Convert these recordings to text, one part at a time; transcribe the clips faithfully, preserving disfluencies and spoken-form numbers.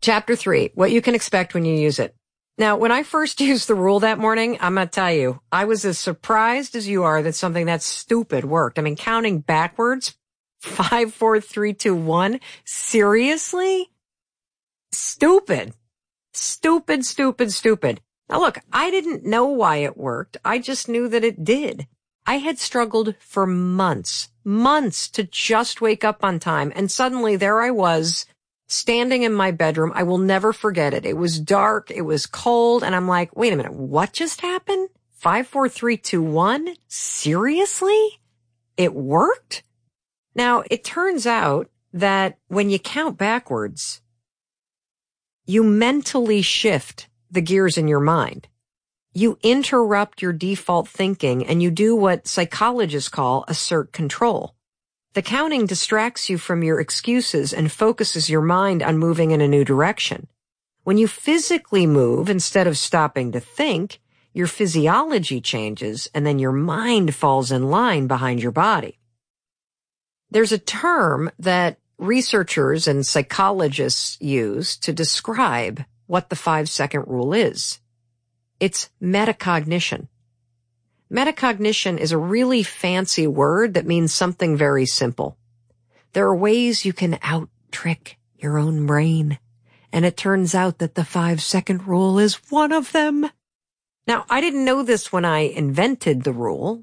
Chapter three, what you can expect when you use it. Now, when I first used the rule that morning, I'm going to tell you, I was as surprised as you are that something that stupid worked. I mean, counting backwards, five, four, three, two, one. Seriously? Stupid. Stupid, stupid, stupid. Now look, I didn't know why it worked. I just knew that it did. I had struggled for months, months to just wake up on time. And suddenly there I was standing in my bedroom. I will never forget it. It was dark. It was cold. And I'm like, wait a minute. What just happened? Five, four, three, two, one. Seriously? It worked? Now, it turns out that when you count backwards, you mentally shift the gears in your mind. You interrupt your default thinking and you do what psychologists call assert control. The counting distracts you from your excuses and focuses your mind on moving in a new direction. When you physically move instead of stopping to think, your physiology changes and then your mind falls in line behind your body. There's a term that researchers and psychologists use to describe what the five-second rule is. It's metacognition. Metacognition is a really fancy word that means something very simple. There are ways you can out-trick your own brain, and it turns out that the five-second rule is one of them. Now, I didn't know this when I invented the rule,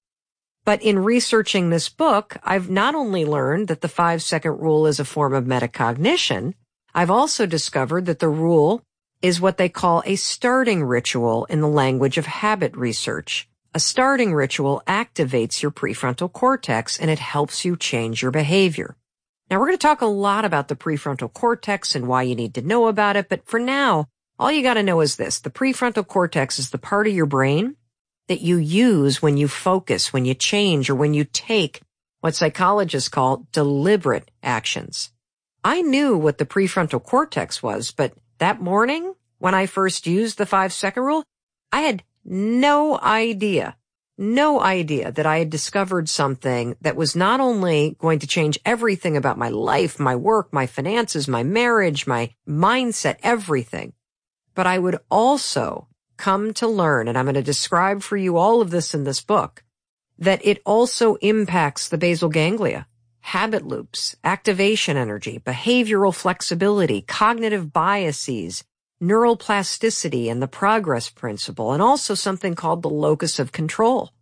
but in researching this book, I've not only learned that the five-second rule is a form of metacognition, I've also discovered that the rule is what they call a starting ritual in the language of habit research. A starting ritual activates your prefrontal cortex and it helps you change your behavior. Now, we're going to talk a lot about the prefrontal cortex and why you need to know about it, but for now, all you got to know is this. The prefrontal cortex is the part of your brain that you use when you focus, when you change, or when you take what psychologists call deliberate actions. I knew what the prefrontal cortex was, but that morning, when I first used the five-second rule, I had no idea, no idea that I had discovered something that was not only going to change everything about my life, my work, my finances, my marriage, my mindset, everything, but I would also come to learn, and I'm going to describe for you all of this in this book, that it also impacts the basal ganglia, habit loops, activation energy, behavioral flexibility, cognitive biases, neural plasticity, and the progress principle, and also something called the locus of control.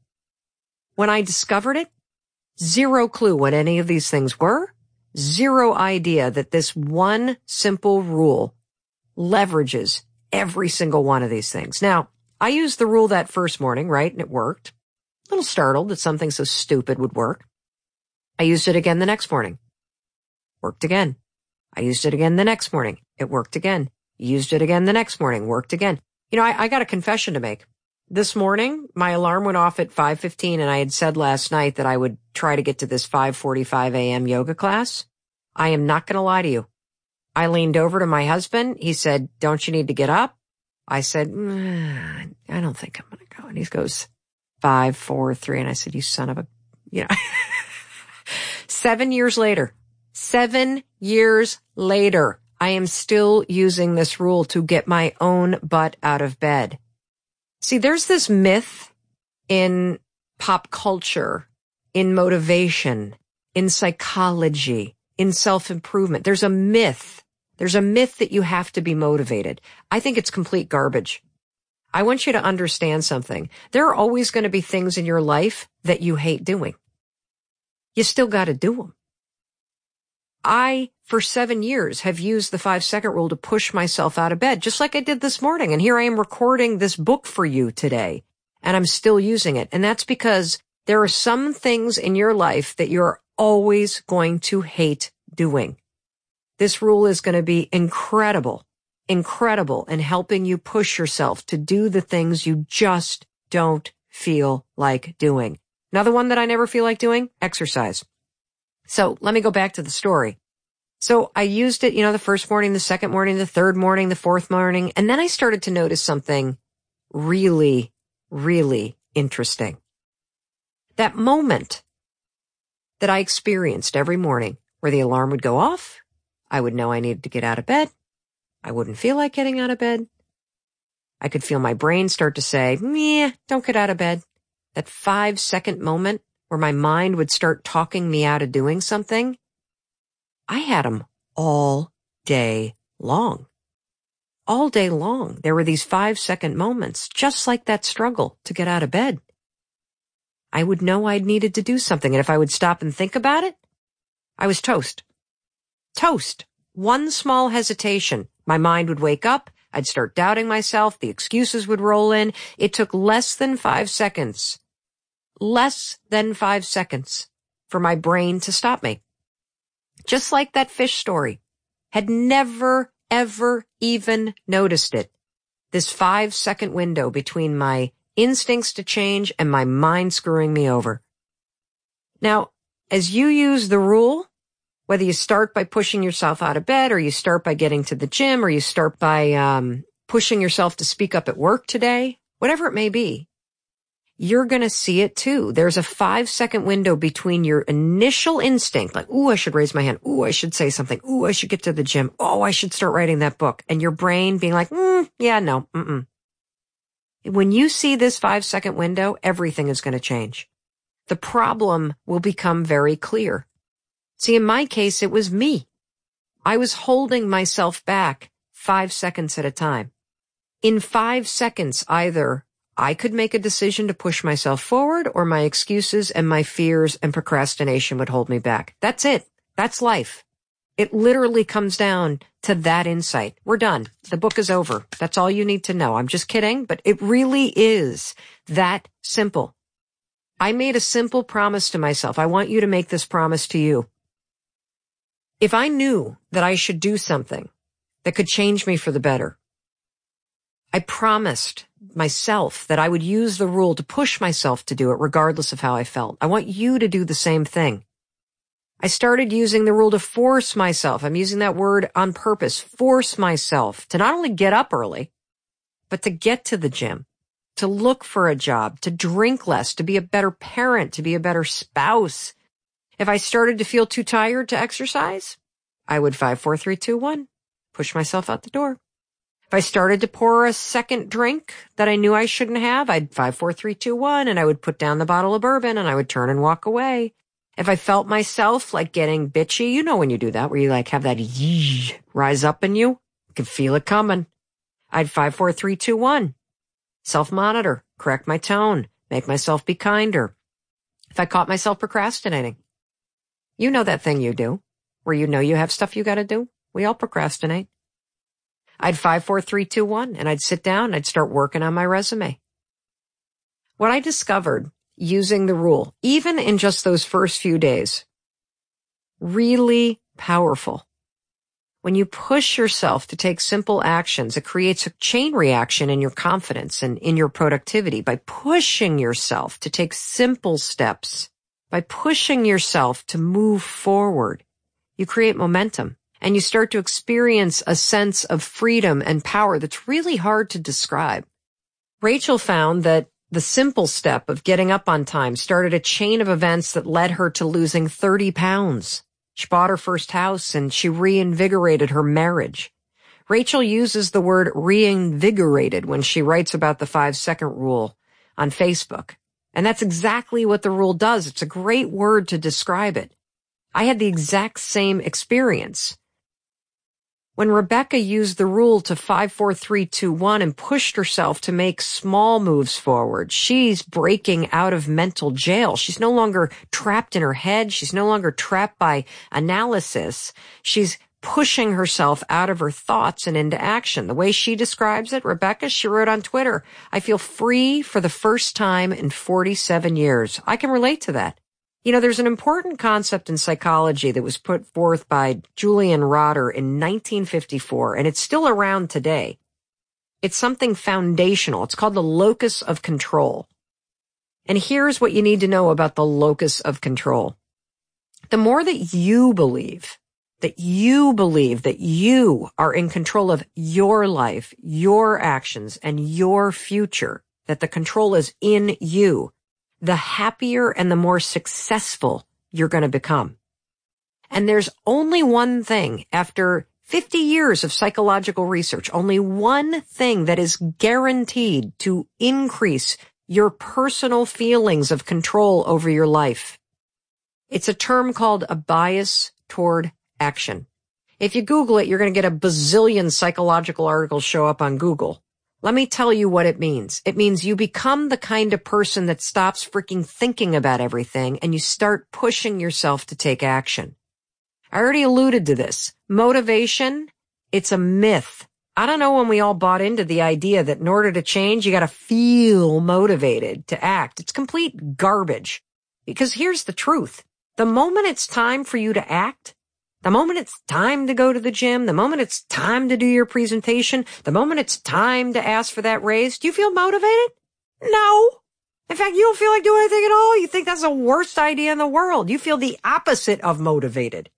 When I discovered it, zero clue what any of these things were, zero idea that this one simple rule leverages every single one of these things. Now, I used the rule that first morning, right, and it worked. A little startled that something so stupid would work. I used it again the next morning. Worked again. I used it again the next morning. It worked again. Used it again the next morning. Worked again. You know, I, I got a confession to make. This morning, my alarm went off at five fifteen, and I had said last night that I would try to get to this five forty-five a.m. yoga class. I am not going to lie to you. I leaned over to my husband. He said, don't you need to get up? I said, mm, I don't think I'm going to go. And he goes, five, four, three. And I said, you son of a, you know, seven years later, seven years later, I am still using this rule to get my own butt out of bed. See, there's this myth in pop culture, in motivation, in psychology, in self-improvement. There's a myth. There's a myth that you have to be motivated. I think it's complete garbage. I want you to understand something. There are always going to be things in your life that you hate doing. You still got to do them. I, for seven years, have used the five-second rule to push myself out of bed, just like I did this morning. And here I am recording this book for you today, and I'm still using it. And that's because there are some things in your life that you're always going to hate doing. This rule is going to be incredible, incredible in helping you push yourself to do the things you just don't feel like doing. Another one that I never feel like doing, exercise. So let me go back to the story. So I used it, you know, the first morning, the second morning, the third morning, the fourth morning, and then I started to notice something really, really interesting. That moment that I experienced every morning where the alarm would go off, I would know I needed to get out of bed, I wouldn't feel like getting out of bed. I could feel my brain start to say, meh, don't get out of bed. That five second moment where my mind would start talking me out of doing something, I had them all day long. All day long, there were these five second moments, just like that struggle to get out of bed. I would know I needed to do something, and if I would stop and think about it, I was toast. Toast. One small hesitation, my mind would wake up, I'd start doubting myself, the excuses would roll in. It took less than five seconds, less than five seconds for my brain to stop me. Just like that fish story. Had never, ever even noticed it. This five second window between my instincts to change and my mind screwing me over. Now, as you use the rule, whether you start by pushing yourself out of bed, or you start by getting to the gym, or you start by um, pushing yourself to speak up at work today, whatever it may be, you're going to see it too. There's a five second window between your initial instinct, like, ooh, I should raise my hand. Ooh, I should say something. Ooh, I should get to the gym. Oh, I should start writing that book. And your brain being like, mm, yeah, no, mm-mm. When you see this five second window, everything is going to change. The problem will become very clear. See, in my case, it was me. I was holding myself back five seconds at a time. In five seconds, either I could make a decision to push myself forward, or my excuses and my fears and procrastination would hold me back. That's it. That's life. It literally comes down to that insight. We're done. The book is over. That's all you need to know. I'm just kidding, but it really is that simple. I made a simple promise to myself. I want you to make this promise to you. If I knew that I should do something that could change me for the better, I promised myself that I would use the rule to push myself to do it regardless of how I felt. I want you to do the same thing. I started using the rule to force myself. I'm using that word on purpose. Force myself to not only get up early, but to get to the gym, to look for a job, to drink less, to be a better parent, to be a better spouse. If I started to feel too tired to exercise, I would five, four, three, two, one, push myself out the door. If I started to pour a second drink that I knew I shouldn't have, I'd five, four, three, two, one, and I would put down the bottle of bourbon and I would turn and walk away. If I felt myself like getting bitchy, you know when you do that, where you like have that yee rise up in you, you can feel it coming. I'd five, four, three, two, one. Self-monitor, correct my tone, make myself be kinder. If I caught myself procrastinating, you know that thing you do, where you know you have stuff you got to do. We all procrastinate. I'd five, four, three, two, one, and I'd sit down and I'd start working on my resume. What I discovered using the rule, even in just those first few days, really powerful. When you push yourself to take simple actions, it creates a chain reaction in your confidence and in your productivity. By pushing yourself to take simple steps, by pushing yourself to move forward, you create momentum and you start to experience a sense of freedom and power that's really hard to describe. Rachel found that the simple step of getting up on time started a chain of events that led her to losing thirty pounds. She bought her first house and she reinvigorated her marriage. Rachel uses the word reinvigorated when she writes about the five-second rule on Facebook. And that's exactly what the rule does. It's a great word to describe it. I had the exact same experience. When Rebecca used the rule to five, four, three, two, one and pushed herself to make small moves forward, she's breaking out of mental jail. She's no longer trapped in her head. She's no longer trapped by analysis. She's pushing herself out of her thoughts and into action. The way she describes it, Rebecca, she wrote on Twitter, "I feel free for the first time in forty-seven years. I can relate to that. You know, there's an important concept in psychology that was put forth by Julian Rotter in nineteen fifty-four, and it's still around today. It's something foundational. It's called the locus of control. And here's what you need to know about the locus of control. The more that you believe, that you believe that you are in control of your life, your actions, and your future, that the control is in you, the happier and the more successful you're going to become. And there's only one thing after fifty years of psychological research, only one thing that is guaranteed to increase your personal feelings of control over your life. It's a term called a bias toward action. If you Google it, you're going to get a bazillion psychological articles show up on Google. Let me tell you what it means. It means you become the kind of person that stops freaking thinking about everything and you start pushing yourself to take action. I already alluded to this. Motivation, it's a myth. I don't know when we all bought into the idea that in order to change, you got to feel motivated to act. It's complete garbage. Because here's the truth. The moment it's time for you to act, the moment it's time to go to the gym, the moment it's time to do your presentation, the moment it's time to ask for that raise, do you feel motivated? No. In fact, you don't feel like doing anything at all. You think that's the worst idea in the world. You feel the opposite of motivated.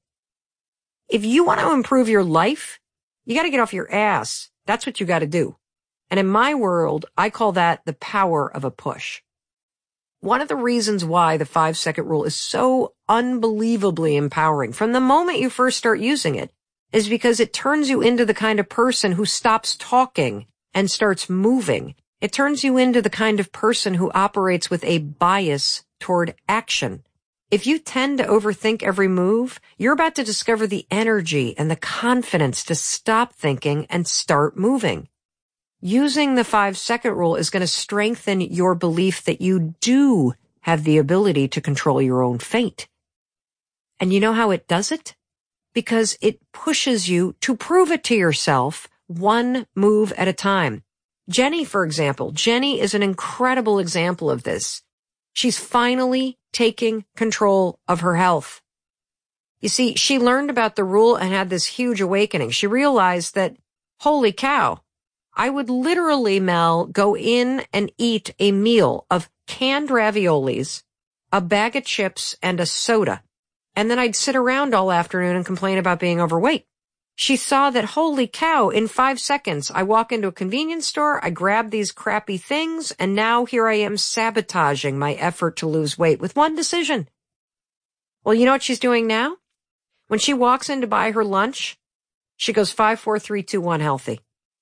If you want to improve your life, you got to get off your ass. That's what you got to do. And in my world, I call that the power of a push. One of the reasons why the five-second rule is so unbelievably empowering from the moment you first start using it is because it turns you into the kind of person who stops talking and starts moving. It turns you into the kind of person who operates with a bias toward action. If you tend to overthink every move, you're about to discover the energy and the confidence to stop thinking and start moving. Using the five-second rule is going to strengthen your belief that you do have the ability to control your own fate. And you know how it does it? Because it pushes you to prove it to yourself one move at a time. Jenny, for example, Jenny is an incredible example of this. She's finally taking control of her health. You see, she learned about the rule and had this huge awakening. She realized that, holy cow, I would literally, Mel, go in and eat a meal of canned raviolis, a bag of chips, and a soda. And then I'd sit around all afternoon and complain about being overweight. She saw that, holy cow, in five seconds, I walk into a convenience store, I grab these crappy things, and now here I am sabotaging my effort to lose weight with one decision. Well, you know what she's doing now? When she walks in to buy her lunch, she goes five, four, three, two, one, healthy.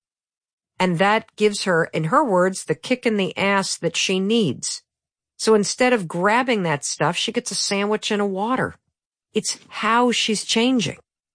And that gives her, in her words, the kick in the ass that she needs. So instead of grabbing that stuff, she gets a sandwich and a water. It's how she's changing.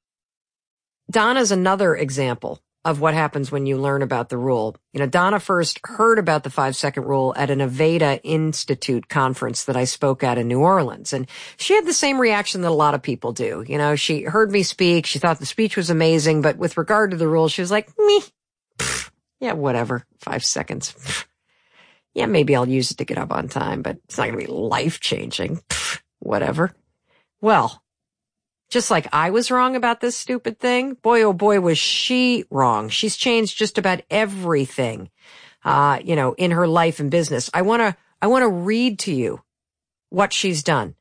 Donna's another example of what happens when you learn about the rule. You know, Donna first heard about the five-second rule at an Aveda Institute conference that I spoke at in New Orleans. And she had the same reaction that a lot of people do. You know, she heard me speak. She thought the speech was amazing. But with regard to the rule, she was like, meh. Pfft. Yeah, whatever. Five seconds. Pfft. Yeah, maybe I'll use it to get up on time, but it's not going to be life-changing. Pfft. Whatever. Well, just like I was wrong about this stupid thing, boy, oh boy, was she wrong. She's changed just about everything, uh, you know, in her life and business. I want to, I want to read to you what she's done.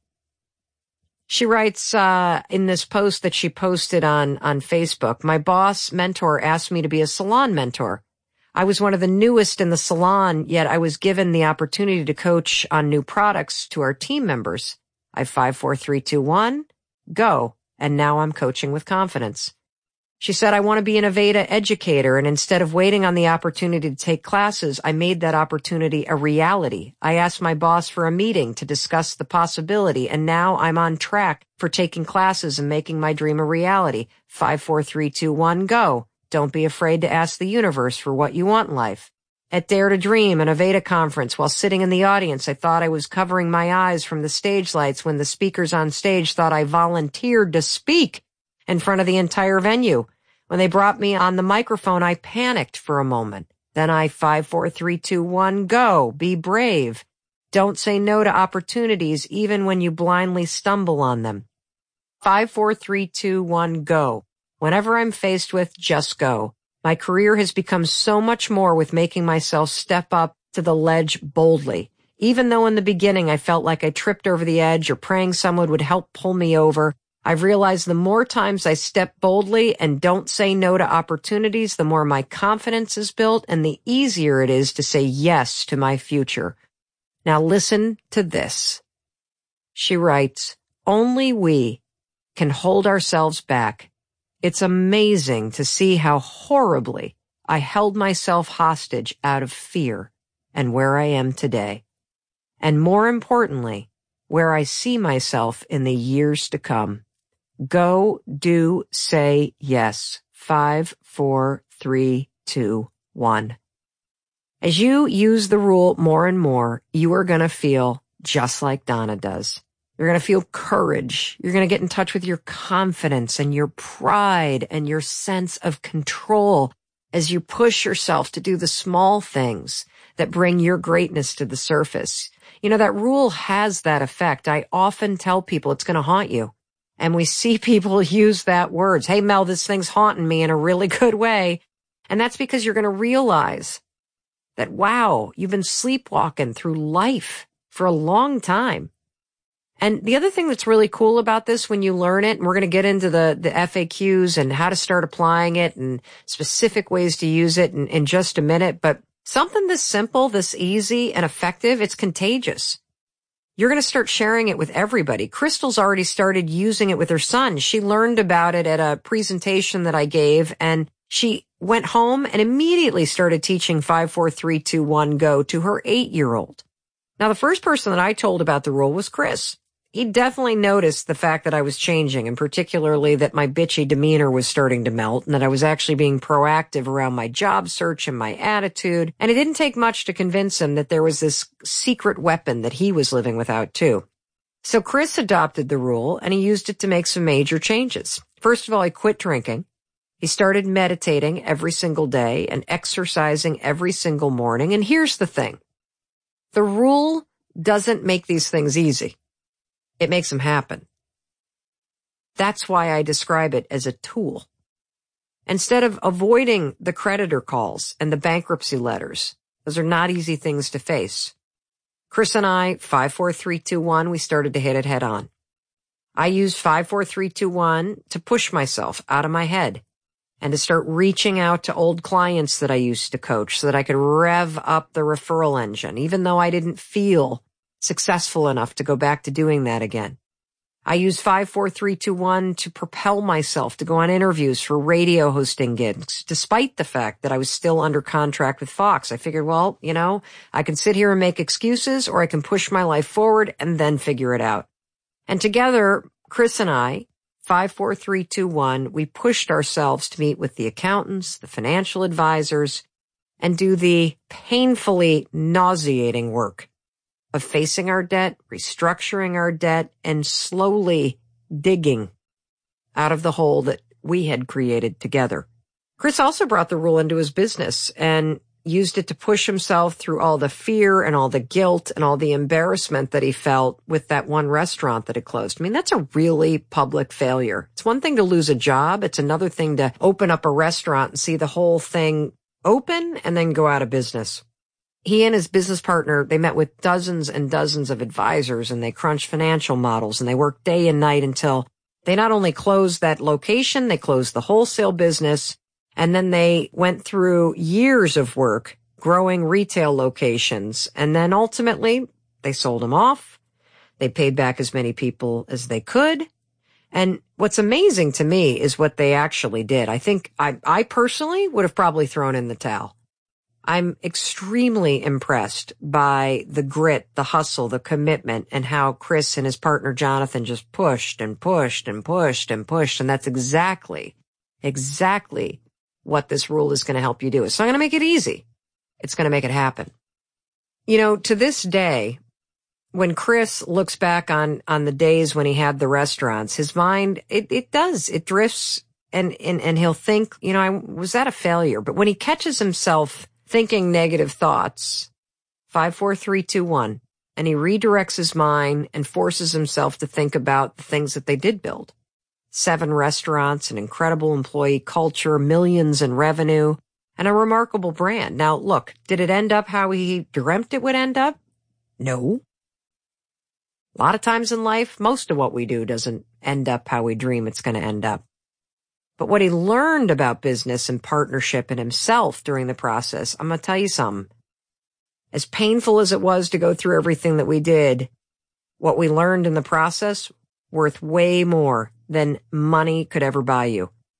She writes, uh, in this post that she posted on, on Facebook, my boss mentor asked me to be a salon mentor. I was one of the newest in the salon, yet I was given the opportunity to coach on new products to our team members. I five, four, three, two, one, go. And now I'm coaching with confidence. She said, I want to be an Aveda educator, and instead of waiting on the opportunity to take classes, I made that opportunity a reality. I asked my boss for a meeting to discuss the possibility, and now I'm on track for taking classes and making my dream a reality. Five, four, three, two, one, go. Don't be afraid to ask the universe for what you want in life. At Dare to Dream, an Aveda conference, while sitting in the audience, I thought I was covering my eyes from the stage lights when the speakers on stage thought I volunteered to speak in front of the entire venue. When they brought me on the microphone, I panicked for a moment. Then I five, four, three, two, one, go. Be brave. Don't say no to opportunities even when you blindly stumble on them. Five, four, three, two, one, go. Whenever I'm faced with, just go. My career has become so much more with making myself step up to the ledge boldly. Even though in the beginning I felt like I tripped over the edge or praying someone would help pull me over, I've realized the more times I step boldly and don't say no to opportunities, the more my confidence is built and the easier it is to say yes to my future. Now listen to this. She writes, only we can hold ourselves back It's amazing to see how horribly I held myself hostage out of fear and where I am today. And more importantly, where I see myself in the years to come. Go, do, say yes. Five, four, three, two, one. As you use the rule more and more, you are going to feel just like Donna does. You're going to feel courage. You're going to get in touch with your confidence and your pride and your sense of control as you push yourself to do the small things that bring your greatness to the surface. You know, that rule has that effect. I often tell people it's going to haunt you. And we see people use that words. Hey, Mel, this thing's haunting me in a really good way. And that's because you're going to realize that, wow, you've been sleepwalking through life for a long time. And the other thing that's really cool about this when you learn it, and we're going to get into the, the F A Qs and how to start applying it and specific ways to use it in, in just a minute, but something this simple, this easy and effective, it's contagious. You're going to start sharing it with everybody. Crystal's already started using it with her son. She learned about it at a presentation that I gave, and she went home and immediately started teaching five, four, three, two, one, go to her eight-year-old. Now, the first person that I told about the rule was Chris. He definitely noticed the fact that I was changing, and particularly that my bitchy demeanor was starting to melt and that I was actually being proactive around my job search and my attitude. And it didn't take much to convince him that there was this secret weapon that he was living without too. So Chris adopted the rule and he used it to make some major changes. First of all, he quit drinking. He started meditating every single day and exercising every single morning. And here's the thing. The rule doesn't make these things easy. It makes them happen. That's why I describe it as a tool. Instead of avoiding the creditor calls and the bankruptcy letters, those are not easy things to face. Chris and I, five, four, three, two, one, we started to hit it head on. I used five, four, three, two, one to push myself out of my head and to start reaching out to old clients that I used to coach so that I could rev up the referral engine, even though I didn't feel successful enough to go back to doing that again. I used five, four, three, two, one to propel myself to go on interviews for radio hosting gigs, despite the fact that I was still under contract with Fox. I figured, well, you know, I can sit here and make excuses, or I can push my life forward and then figure it out. And together, Chris and I, five, four, three, two, one, we pushed ourselves to meet with the accountants, the financial advisors, and do the painfully nauseating work of facing our debt, restructuring our debt, and slowly digging out of the hole that we had created together. Chris also brought the rule into his business and used it to push himself through all the fear and all the guilt and all the embarrassment that he felt with that one restaurant that had closed. I mean, that's a really public failure. It's one thing to lose a job. It's another thing to open up a restaurant and see the whole thing open and then go out of business. He and his business partner, they met with dozens and dozens of advisors and they crunched financial models and they worked day and night until they not only closed that location, they closed the wholesale business, and then they went through years of work growing retail locations. And then ultimately they sold them off. They paid back as many people as they could. And what's amazing to me is what they actually did. I think I, I personally would have probably thrown in the towel. I'm extremely impressed by the grit, the hustle, the commitment, and how Chris and his partner Jonathan just pushed and pushed and pushed and pushed. And that's exactly, exactly what this rule is going to help you do. It's not going to make it easy. It's going to make it happen. You know, to this day, when Chris looks back on, on the days when he had the restaurants, his mind, it, it does, it drifts and, and, and he'll think, you know, I was that a failure? But when he catches himself thinking negative thoughts, five, four, three, two, one, and he redirects his mind and forces himself to think about the things that they did build. Seven restaurants, an incredible employee culture, millions in revenue, and a remarkable brand. Now, look, did it end up how he dreamt it would end up? No. A lot of times in life, most of what we do doesn't end up how we dream it's going to end up. But what he learned about business and partnership and himself during the process, I'm going to tell you something. As painful as it was to go through everything that we did, what we learned in the process, worth way more than money could ever buy you.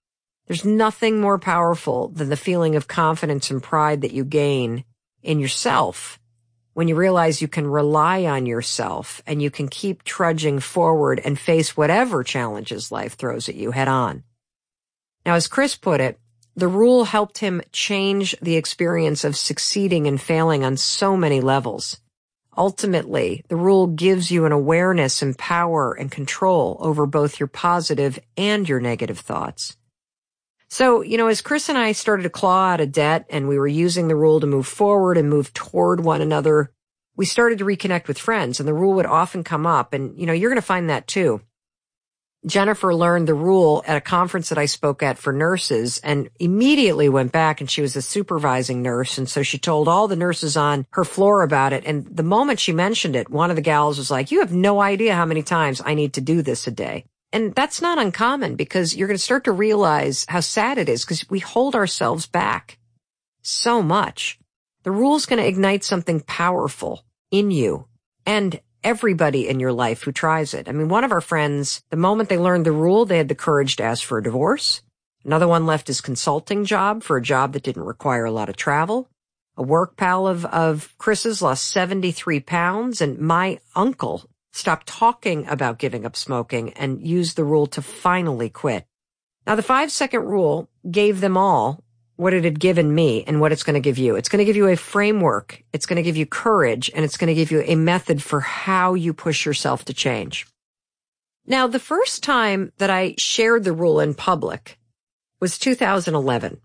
There's nothing more powerful than the feeling of confidence and pride that you gain in yourself when you realize you can rely on yourself and you can keep trudging forward and face whatever challenges life throws at you head on. Now, as Chris put it, the rule helped him change the experience of succeeding and failing on so many levels. Ultimately, the rule gives you an awareness and power and control over both your positive and your negative thoughts. So, you know, as Chris and I started to claw out of debt and we were using the rule to move forward and move toward one another, we started to reconnect with friends, and the rule would often come up. And, you know, you're going to find that too. Jennifer learned the rule at a conference that I spoke at for nurses and immediately went back, and she was a supervising nurse. And so she told all the nurses on her floor about it. And the moment she mentioned it, one of the gals was like, "You have no idea how many times I need to do this a day." And that's not uncommon, because you're going to start to realize how sad it is, because we hold ourselves back so much. The rule's going to ignite something powerful in you and everybody in your life who tries it. I mean, one of our friends, the moment they learned the rule, they had the courage to ask for a divorce. Another one left his consulting job for a job that didn't require a lot of travel. A work pal of, of Chris's lost seventy-three pounds, and my uncle stopped talking about giving up smoking and used the rule to finally quit. Now, the five-second rule gave them all what it had given me and what it's going to give you. It's going to give you a framework. It's going to give you courage, and it's going to give you a method for how you push yourself to change. Now, the first time that I shared the rule in public was two thousand eleven.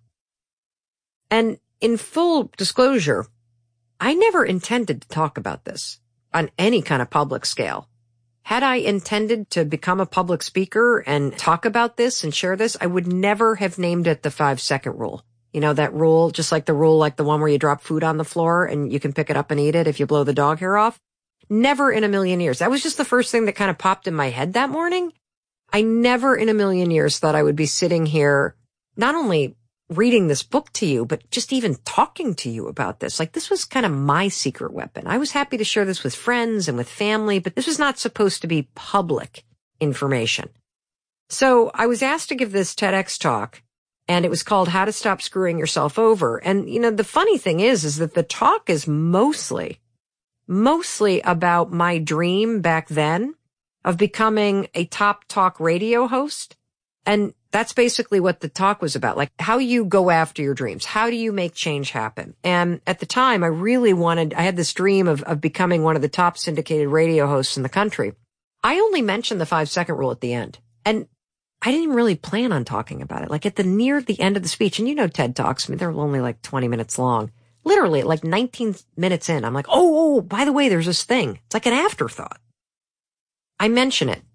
And in full disclosure, I never intended to talk about this on any kind of public scale. Had I intended to become a public speaker and talk about this and share this, I would never have named it the five-second rule. You know, that rule, just like the rule, like the one where you drop food on the floor and you can pick it up and eat it if you blow the dog hair off. Never in a million years. That was just the first thing that kind of popped in my head that morning. I never in a million years thought I would be sitting here, not only reading this book to you, but just even talking to you about this. Like, this was kind of my secret weapon. I was happy to share this with friends and with family, but this was not supposed to be public information. So I was asked to give this TEDx talk, and it was called How to Stop Screwing Yourself Over. And, you know, the funny thing is, is that the talk is mostly, mostly about my dream back then of becoming a top talk radio host. And that's basically what the talk was about, like how you go after your dreams. How do you make change happen? And at the time, I really wanted, I had this dream of, of becoming one of the top syndicated radio hosts in the country. I only mentioned the five second rule at the end, and I didn't really plan on talking about it. Like at the near the end of the speech, and you know TED Talks, I mean, they're only like twenty minutes long. Literally, like nineteen minutes in, I'm like, oh, oh, by the way, there's this thing. It's like an afterthought. I mention it.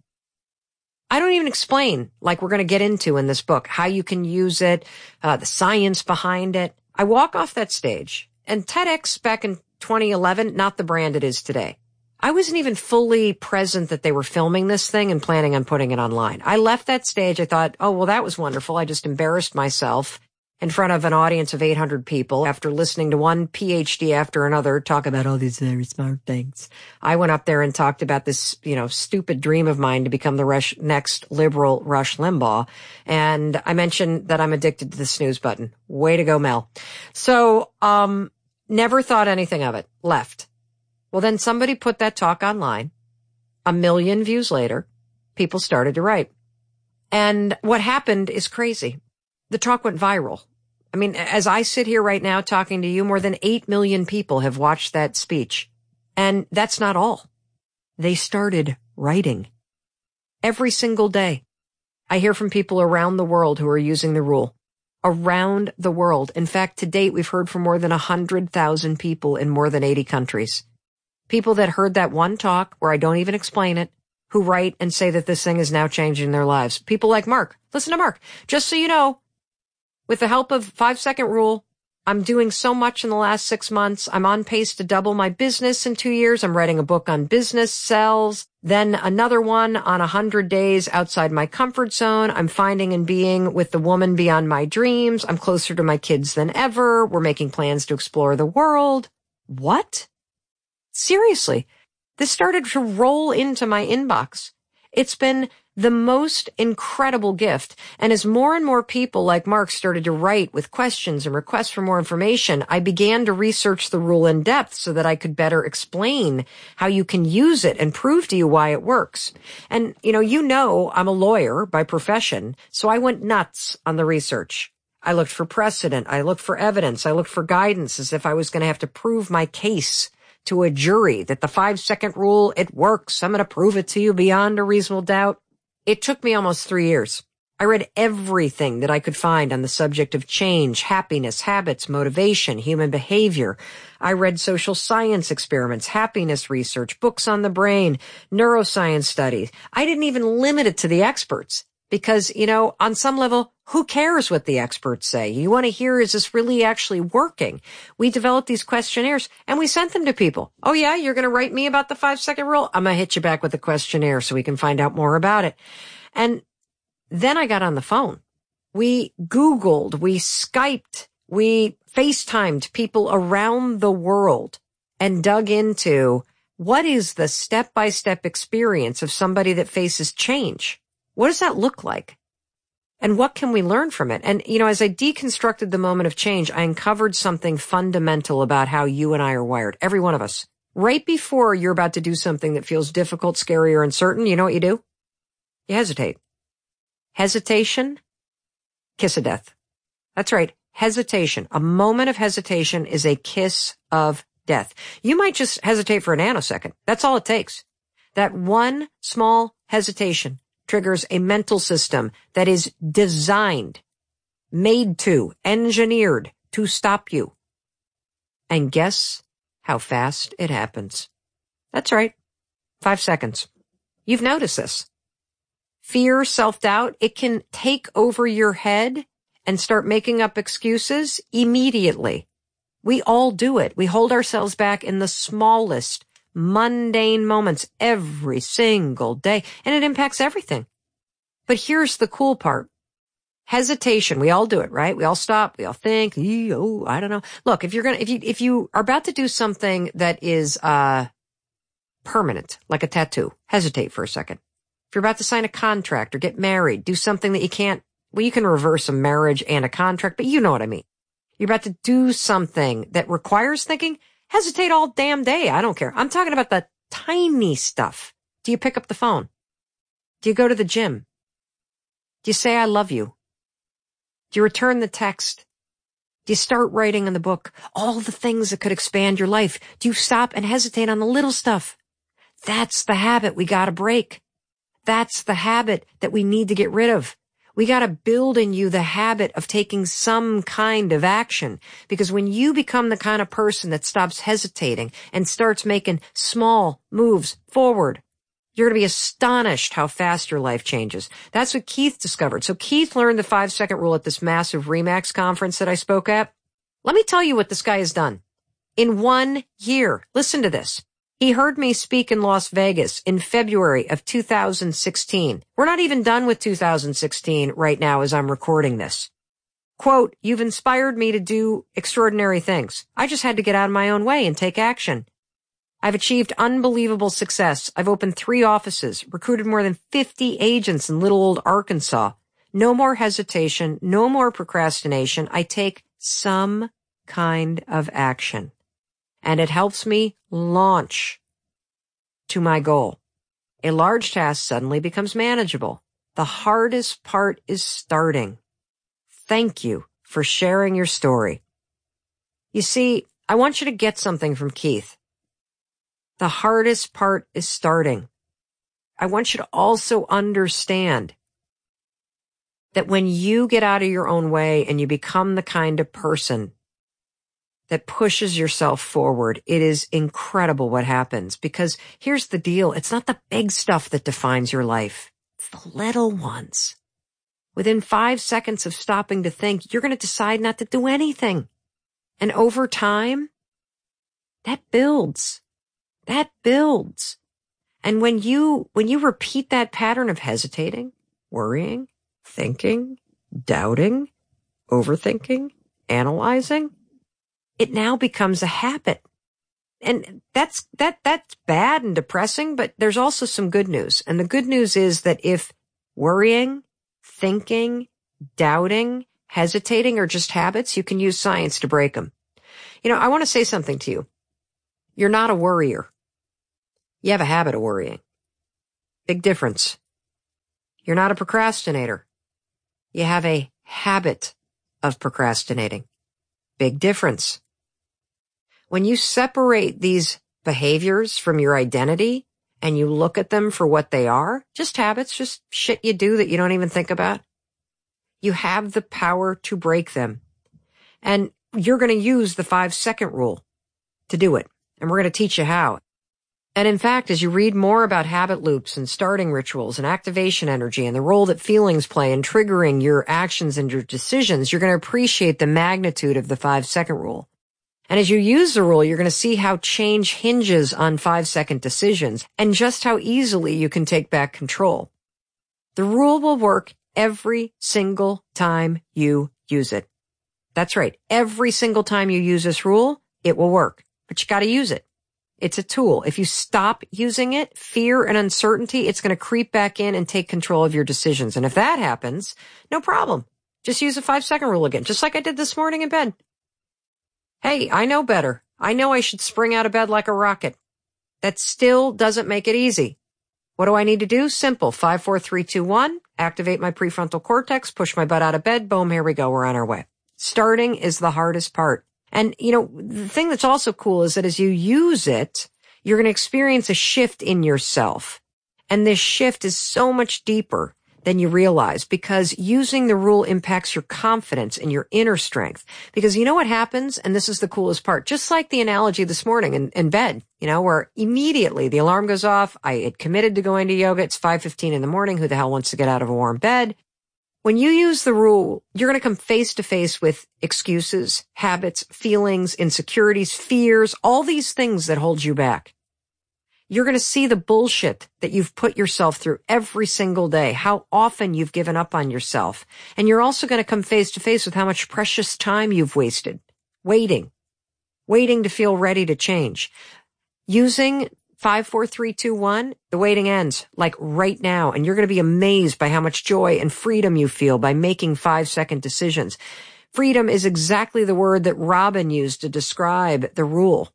I don't even explain, like we're going to get into in this book, how you can use it, uh, the science behind it. I walk off that stage, and TEDx back in twenty eleven, not the brand it is today. I wasn't even fully present that they were filming this thing and planning on putting it online. I left that stage. I thought, oh, well, that was wonderful. I just embarrassed myself in front of an audience of eight hundred people after listening to one P H D after another talk about all these very smart things. I went up there and talked about this, you know, stupid dream of mine to become the Rush, next liberal Rush Limbaugh. And I mentioned that I'm addicted to the snooze button. Way to go, Mel. So, um, never thought anything of it. Left. Well, then somebody put that talk online. A million views later, people started to write. And what happened is crazy. The talk went viral. I mean, as I sit here right now talking to you, more than eight million people have watched that speech. And that's not all. They started writing. Every single day, I hear from people around the world who are using the rule. Around the world. In fact, to date, we've heard from more than one hundred thousand people in more than eighty countries. People that heard that one talk, where I don't even explain it, who write and say that this thing is now changing their lives. People like Mark. Listen to Mark. Just so you know, with the help of five second rule, I'm doing so much in the last six months. I'm on pace to double my business in two years. I'm writing a book on business sales, then another one on one hundred days outside my comfort zone. I'm finding and being with the woman beyond my dreams. I'm closer to my kids than ever. We're making plans to explore the world. What? Seriously, this started to roll into my inbox. It's been the most incredible gift. And as more and more people like Mark started to write with questions and requests for more information, I began to research the rule in depth so that I could better explain how you can use it and prove to you why it works. And, you know, you know, I'm a lawyer by profession, so I went nuts on the research. I looked for precedent. I looked for evidence. I looked for guidance as if I was going to have to prove my case to a jury that the five second rule, it works. I'm going to prove it to you beyond a reasonable doubt. It took me almost three years. I read everything that I could find on the subject of change, happiness, habits, motivation, human behavior. I read social science experiments, happiness research, books on the brain, neuroscience studies. I didn't even limit it to the experts because, you know, on some level, who cares what the experts say? You want to hear, is this really actually working? We developed these questionnaires and we sent them to people. Oh yeah, you're going to write me about the five second rule? I'm going to hit you back with a questionnaire so we can find out more about it. And then I got on the phone. We Googled, we Skyped, we FaceTimed people around the world and dug into what is the step-by-step experience of somebody that faces change? What does that look like? And what can we learn from it? And, you know, as I deconstructed the moment of change, I uncovered something fundamental about how you and I are wired. Every one of us. Right before you're about to do something that feels difficult, scary, or uncertain, you know what you do? You hesitate. Hesitation, kiss of death. That's right. Hesitation. A moment of hesitation is a kiss of death. You might just hesitate for a nanosecond. That's all it takes. That one small hesitation triggers a mental system that is designed, made to, engineered to stop you. And guess how fast it happens? That's right. Five seconds. You've noticed this. Fear, self-doubt, it can take over your head and start making up excuses immediately. We all do it. We hold ourselves back in the smallest, mundane moments every single day, and it impacts everything. But here's the cool part. Hesitation. We all do it, right? We all stop. We all think, oh, I don't know. Look, if you're going to, if you, if you are about to do something that is, uh, permanent, like a tattoo, hesitate for a second. If you're about to sign a contract or get married, do something that you can't, well, you can reverse a marriage and a contract, but you know what I mean. You're about to do something that requires thinking, hesitate all damn day. I don't care. I'm talking about the tiny stuff. Do you pick up the phone? Do you go to the gym? Do you say, I love you? Do you return the text? Do you start writing in the book? All the things that could expand your life. Do you stop and hesitate on the little stuff? That's the habit we gotta break. That's the habit that we need to get rid of. We gotta build in you the habit of taking some kind of action. Because when you become the kind of person that stops hesitating and starts making small moves forward, you're going to be astonished how fast your life changes. That's what Keith discovered. So Keith learned the five second rule at this massive RE/MAX conference that I spoke at. Let me tell you what this guy has done. In one year, listen to this. He heard me speak in Las Vegas in February of two thousand sixteen. We're not even done with two thousand sixteen right now as I'm recording this. Quote, you've inspired me to do extraordinary things. I just had to get out of my own way and take action. I've achieved unbelievable success. I've opened three offices, recruited more than fifty agents in little old Arkansas. No more hesitation, no more procrastination. I take some kind of action. And it helps me launch to my goal. A large task suddenly becomes manageable. The hardest part is starting. Thank you for sharing your story. You see, I want you to get something from Keith. The hardest part is starting. I want you to also understand that when you get out of your own way and you become the kind of person that pushes yourself forward, it is incredible what happens. Because here's the deal. It's not the big stuff that defines your life. It's the little ones. Within five seconds of stopping to think, you're going to decide not to do anything. And over time, that builds. That builds. And when you, when you repeat that pattern of hesitating, worrying, thinking, doubting, overthinking, analyzing, it now becomes a habit. And that's, that, that's bad and depressing, but there's also some good news. And the good news is that if Worrying, thinking, doubting, hesitating, or just habits, you can use science to break them. You know, I want to say something to you. You're not a worrier. You have a habit of worrying. Big difference. You're not a procrastinator. You have a habit of procrastinating. Big difference. When you separate these behaviors from your identity and you look at them for what they are, just habits, just shit you do that you don't even think about, you have the power to break them. And you're going to use the five second rule to do it. And we're going to teach you how. And in fact, as you read more about habit loops and starting rituals and activation energy and the role that feelings play in triggering your actions and your decisions, you're going to appreciate the magnitude of the five second rule. And as you use the rule, you're going to see how change hinges on five second decisions and just how easily you can take back control. The rule will work every single time you use it. That's right. Every single time you use this rule, it will work, but you got to use it. It's a tool. If you stop using it, fear and uncertainty, it's going to creep back in and take control of your decisions. And if that happens, no problem. Just use the five second rule again, just like I did this morning in bed. Hey, I know better. I know I should spring out of bed like a rocket. That still doesn't make it easy. What do I need to do? Simple. Five, four, three, two, one. Activate my prefrontal cortex, push my butt out of bed. Boom, here we go. We're on our way. Starting is the hardest part. And, you know, the thing that's also cool is that as you use it, you're going to experience a shift in yourself. And this shift is so much deeper than you realize because using the rule impacts your confidence and your inner strength. Because you know what happens? And this is the coolest part. Just like the analogy this morning in, in bed, you know, where immediately the alarm goes off. I had committed to going to yoga. It's five fifteen in the morning. Who the hell wants to get out of a warm bed? When you use the rule, you're going to come face to face with excuses, habits, feelings, insecurities, fears, all these things that hold you back. You're going to see the bullshit that you've put yourself through every single day, how often you've given up on yourself. And you're also going to come face to face with how much precious time you've wasted, waiting, waiting to feel ready to change. Using Five, four, three, two, one, the waiting ends, like right now. And you're going to be amazed by how much joy and freedom you feel by making five second decisions. Freedom is exactly the word that Robin used to describe the rule.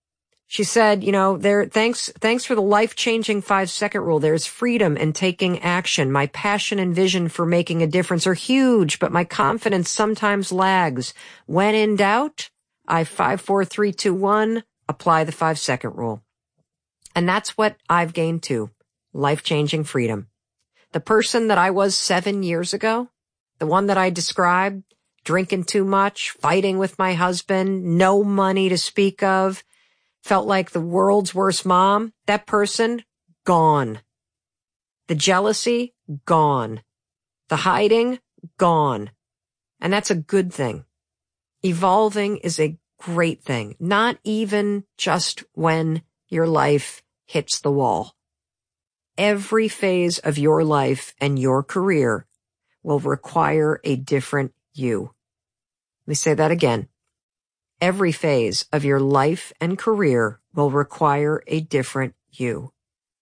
She said, you know, there, thanks, thanks for the life-changing five second rule. There's freedom in taking action. My passion and vision for making a difference are huge, but my confidence sometimes lags. When in doubt, I five, four, three, two, one, apply the five second rule. And that's what I've gained too, life-changing freedom. The person that I was seven years ago, the one that I described, drinking too much, fighting with my husband, no money to speak of, felt like the world's worst mom, that person, gone. The jealousy, gone. The hiding, gone. And that's a good thing. Evolving is a great thing, not even just when your life hits the wall. Every phase of your life and your career will require a different you. Let me say that again. Every phase of your life and career will require a different you.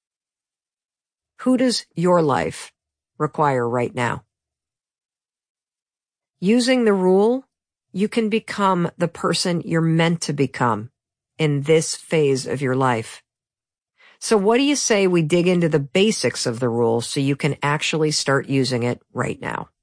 Who does your life require right now? Using the rule, you can become the person you're meant to become in this phase of your life. So what do you say we dig into the basics of the rule so you can actually start using it right now?